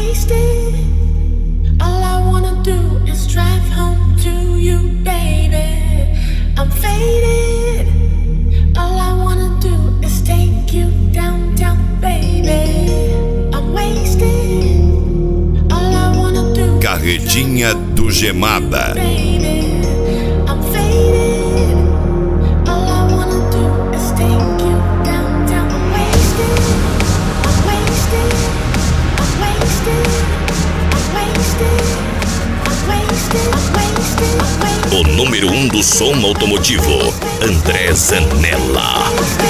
wasted. All I wanna do is drive home to you, baby. I'm faded. All I wanna do is take you downtown, baby. I'm wasted. All I wanna do. Carretinha do Gemada. Baby, I'm faded. All I wanna do is take you downtown. I'm wasted. I'm wasted. I'm wasted. I'm wasted. I'm wasted. I'm wasted. I'm wasted. O número 1 do som automotivo, André Zanella.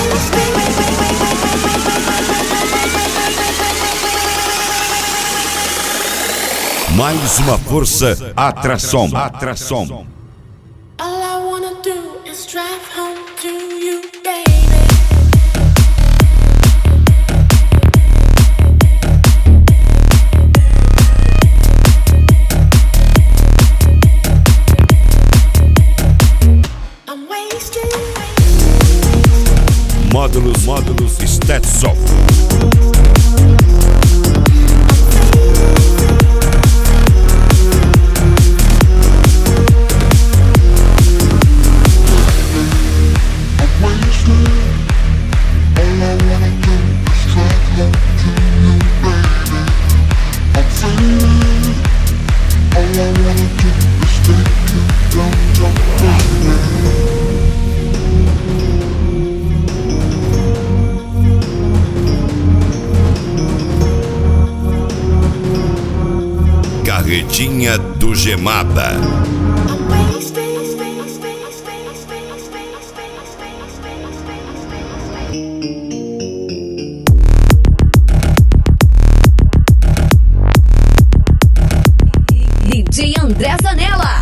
Mais uma força Atrasom. Atrasom. All I wanna do is drive home to you, baby. I'm wasted. Módulos Stetson. Carretinha do Gemada. I'm wasted. DJ André Zanella.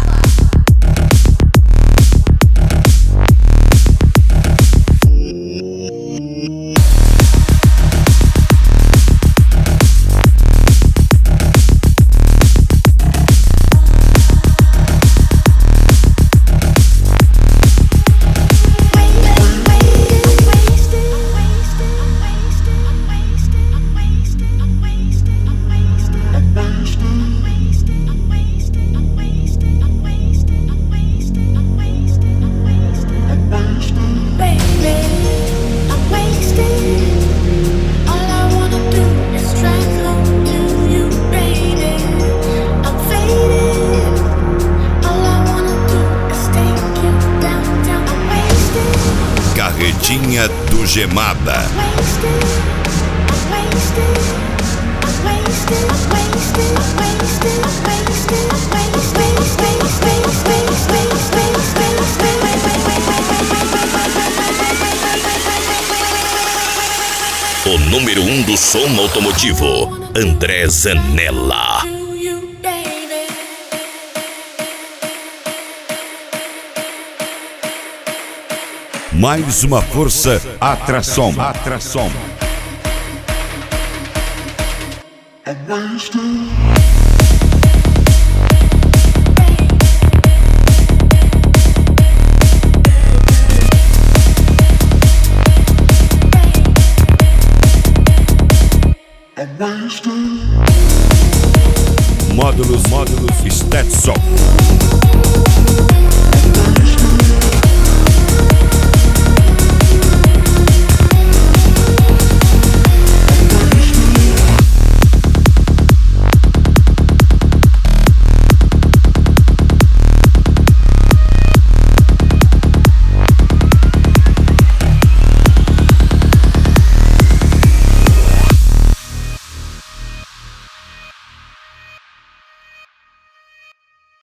Carretinha do Gemada. O número 1 do som automotivo, André Zanella. Mais uma força Atrasom. Atrasom. Módulos Stetson.